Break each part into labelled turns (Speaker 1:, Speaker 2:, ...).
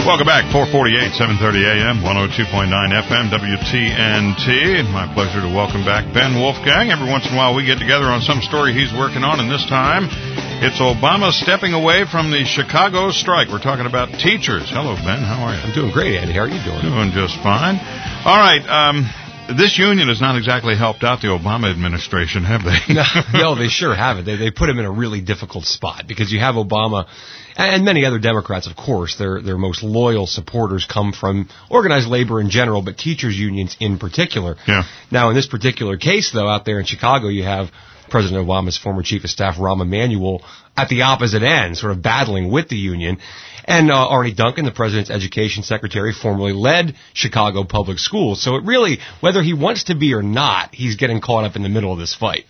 Speaker 1: Welcome back, 448, 730 AM, 102.9 FM, WTNT. My pleasure to welcome back Ben Wolfgang. Every once in a while we get together on some story he's working on, and this time it's Obama stepping away from the Chicago strike. We're talking about teachers. Hello, Ben. How are you?
Speaker 2: I'm doing great, Andy. How are you doing?
Speaker 1: Doing just fine. All right. This union has not exactly helped out the Obama administration, have they?
Speaker 2: No, they sure haven't. They put him in a really difficult spot because you have Obama and many other Democrats, of course. Their most loyal supporters come from organized labor in general, but teachers' unions in particular.
Speaker 1: Yeah.
Speaker 2: Now, in this particular case, though, out there in Chicago, you have President Obama's former chief of staff, Rahm Emanuel, at the opposite end, sort of battling with the union. And Arne Duncan, the president's education secretary, formerly led Chicago public schools. So it really, whether he wants to be or not, he's getting caught up in the middle of this fight.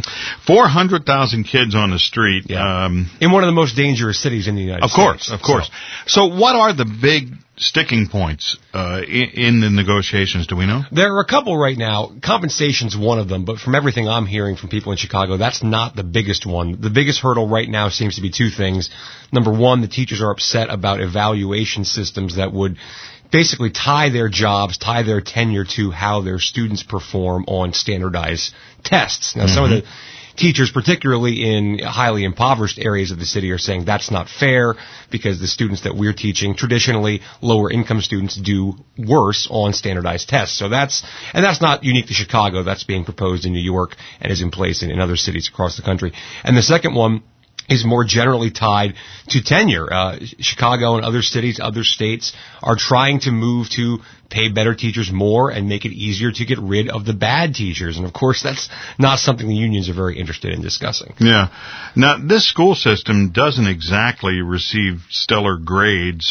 Speaker 1: 400,000 kids on the street.
Speaker 2: Yeah. In one of the most dangerous cities in the United States.
Speaker 1: Of course. So what are the big sticking points in the negotiations? Do we know?
Speaker 2: There are a couple right now. Compensation's one of them, but from everything I'm hearing from people in Chicago, that's not the biggest one. The biggest hurdle right now seems to be two things. Number one, the teachers are upset about evaluation systems that would basically tie their jobs, tie their tenure to how their students perform on standardized tests. Now, some of the teachers, particularly in highly impoverished areas of the city, are saying that's not fair because the students that we're teaching, traditionally lower income students, do worse on standardized tests. So that's not unique to Chicago. That's being proposed in New York and is in place in other cities across the country. And the second one is more generally tied to tenure. Chicago and other cities, other states are trying to move to pay better teachers more and make it easier to get rid of the bad teachers. And, of course, that's not something the unions are very interested in discussing.
Speaker 1: Yeah. Now, this school system doesn't exactly receive stellar grades.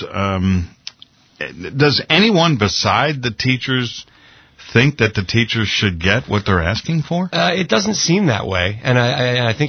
Speaker 1: Does anyone beside the teachers think that the teachers should get what they're asking for?
Speaker 2: It doesn't seem that way, and I think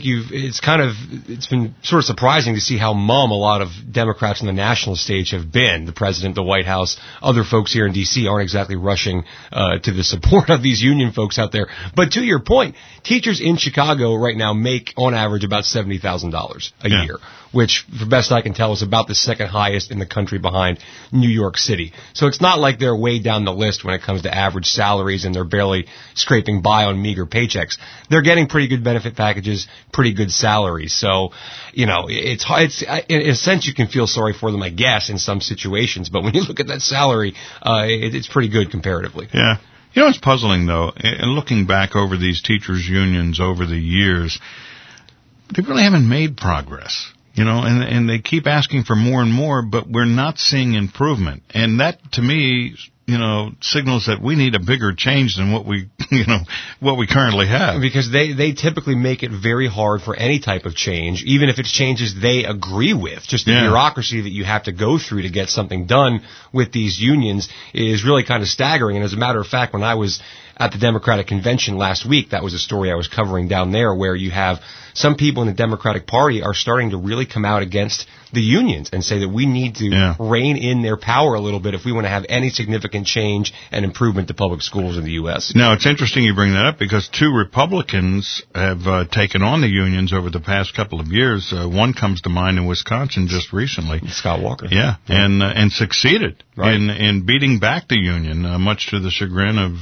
Speaker 2: it's been sort of surprising to see how mum a lot of Democrats on the national stage have been. The president, the White House, other folks here in D.C. aren't exactly rushing to the support of these union folks out there. But to your point, teachers in Chicago right now make on average about $70,000 a year, which, for best I can tell, is about the second highest in the country behind New York City. So it's not like they're way down the list when it comes to average salaries and they're barely scraping by on meager paychecks. They're getting pretty good benefit packages, pretty good salaries. So, it's in a sense you can feel sorry for them, I guess, in some situations. But when you look at that salary, it's pretty good comparatively.
Speaker 1: Yeah. It's puzzling, though, and looking back over these teachers' unions over the years, they really haven't made progress. And they keep asking for more and more, but we're not seeing improvement. And that, to me, signals that we need a bigger change than what we currently have.
Speaker 2: Because they typically make it very hard for any type of change, even if it's changes they agree with. Just the bureaucracy that you have to go through to get something done with these unions is really kind of staggering. And as a matter of fact, when I was at the Democratic Convention last week, that was a story I was covering down there, where you have some people in the Democratic Party are starting to really come out against the unions and say that we need to rein in their power a little bit if we want to have any significant change and improvement to public schools in the U.S.
Speaker 1: Now, it's interesting you bring that up because two Republicans have taken on the unions over the past couple of years. One comes to mind in Wisconsin just recently.
Speaker 2: Scott Walker.
Speaker 1: Yeah. And succeeded in beating back the union, much to the chagrin of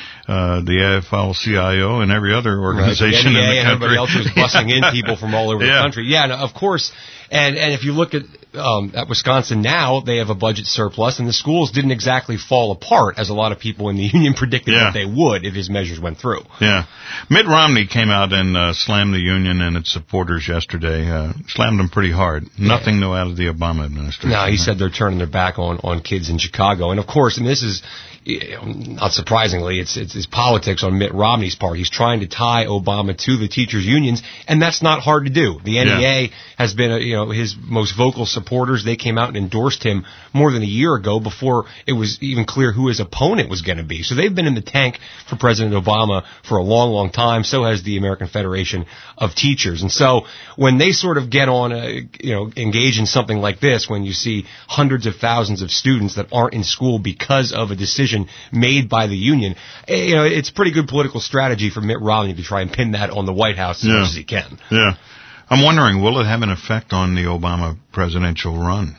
Speaker 1: the AFL-CIO and every other organization in the country.
Speaker 2: And everybody else who's busing in people from all over the country. Yeah, no, of course. And if you look at Wisconsin now, they have a budget surplus, and the schools didn't exactly fall apart, as a lot of people in the union predicted that they would if his measures went through.
Speaker 1: Yeah. Mitt Romney came out and slammed the union and its supporters yesterday. Slammed them pretty hard. Nothing new out of the Obama administration.
Speaker 2: No, he said they're turning their back on kids in Chicago. And, of course, and this is not surprisingly, it's politics on Mitt Romney's part. He's trying to tie Obama to the teachers' unions, and that's not hard to do. The NEA has been, his most vocal supporters. They came out and endorsed him more than a year ago before it was even clear who his opponent was going to be. So they've been in the tank for President Obama for a long, long time. So has the American Federation of Teachers. And so when they sort of get on, engage in something like this, when you see hundreds of thousands of students that aren't in school because of a decision made by the union, it's pretty good political strategy for Mitt Romney to try and pin that on the White House as much as he can.
Speaker 1: Yeah. I'm wondering, will it have an effect on the Obama presidential run?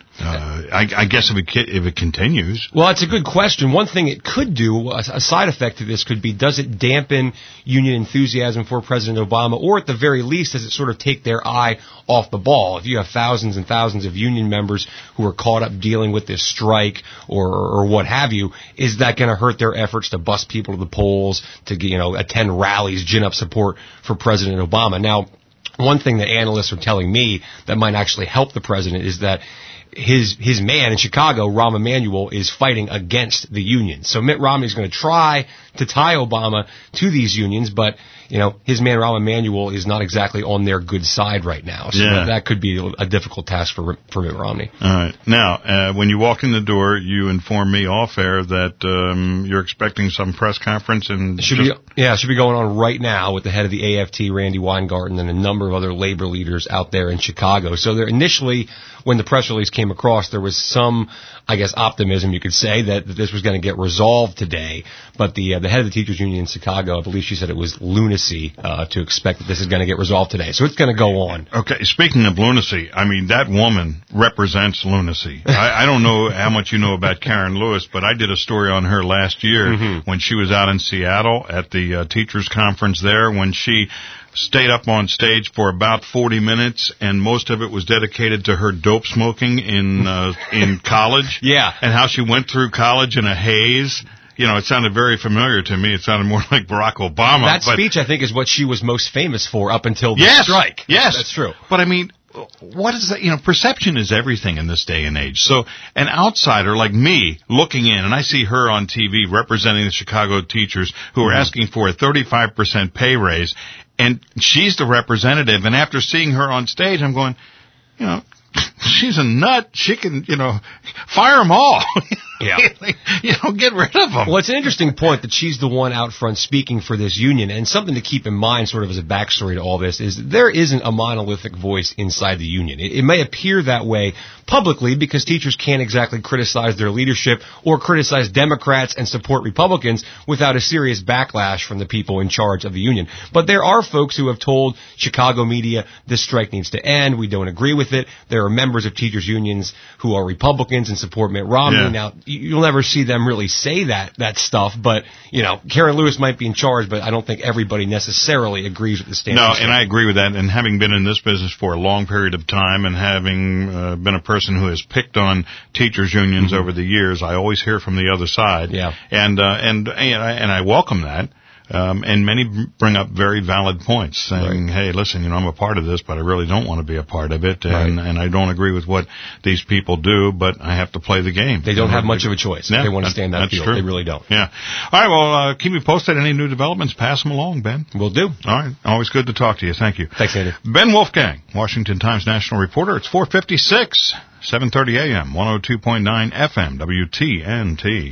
Speaker 1: I guess if it continues.
Speaker 2: Well, it's a good question. One thing it could do, a side effect to this could be, does it dampen union enthusiasm for President Obama, or at the very least, does it sort of take their eye off the ball? If you have thousands and thousands of union members who are caught up dealing with this strike or what have you, is that going to hurt their efforts to bust people to the polls, to attend rallies, gin up support for President Obama? Now, one thing that analysts are telling me that might actually help the president is that his man in Chicago, Rahm Emanuel, is fighting against the union. So Mitt Romney is going to try to tie Obama to these unions, but his man Rahm Emanuel is not exactly on their good side right now. So that could be a difficult task for Mitt Romney.
Speaker 1: All right. Now, when you walk in the door, you inform me off air that you're expecting some press conference, and
Speaker 2: it should be going on right now with the head of the AFT, Randy Weingarten, and a number of other labor leaders out there in Chicago. So there initially, when the press release came across, there was some, I guess, optimism, you could say, that this was going to get resolved today. But the head of the teachers union in Chicago, I believe she said it was lunacy to expect that this is going to get resolved today. So it's going to go on.
Speaker 1: Okay, speaking of lunacy, I mean, that woman represents lunacy. I don't know how much you know about Karen Lewis, but I did a story on her last year when she was out in Seattle at the teachers conference there, when she stayed up on stage for about 40 minutes, and most of it was dedicated to her dope smoking in college.
Speaker 2: Yeah.
Speaker 1: And how she went through college in a haze. It sounded very familiar to me. It sounded more like Barack Obama.
Speaker 2: That speech, I think, is what she was most famous for up until the strike.
Speaker 1: Yes.
Speaker 2: That's true.
Speaker 1: But I mean, what is that? Perception is everything in this day and age. So an outsider like me looking in, and I see her on TV representing the Chicago teachers who are asking for a 35% pay raise, and she's the representative. And after seeing her on stage, I'm going, she's a nut. She can, fire them all.
Speaker 2: Yeah.
Speaker 1: Get rid of them.
Speaker 2: Well, it's an interesting point that she's the one out front speaking for this union, and something to keep in mind sort of as a backstory to all this is there isn't a monolithic voice inside the union. It may appear that way publicly because teachers can't exactly criticize their leadership or criticize Democrats and support Republicans without a serious backlash from the people in charge of the union. But there are folks who have told Chicago media this strike needs to end. We don't agree with it. There are members of teachers unions who are Republicans and support Mitt Romney.
Speaker 1: Yeah.
Speaker 2: Now, you'll never see them really say that stuff, but, Karen Lewis might be in charge, but I don't think everybody necessarily agrees with the stance.
Speaker 1: No, and I agree with that, and having been in this business for a long period of time and having been a person who has picked on teachers unions over the years, I always hear from the other side.
Speaker 2: Yeah.
Speaker 1: And I welcome that. And many bring up very valid points, saying, hey, listen, I'm a part of this, but I really don't want to be a part of it, and I don't agree with what these people do, but I have to play the game.
Speaker 2: They don't have much of a choice if they want to stay in that field.
Speaker 1: True.
Speaker 2: They really don't.
Speaker 1: Yeah. All right, well, keep me posted. Any new developments, pass them along, Ben.
Speaker 2: Will do.
Speaker 1: All right. Always good to talk to you. Thank you.
Speaker 2: Thanks, Andy.
Speaker 1: Ben Wolfgang, Washington Times national reporter. It's 4:56, 7:30 a.m., 102.9 FM, WTNT.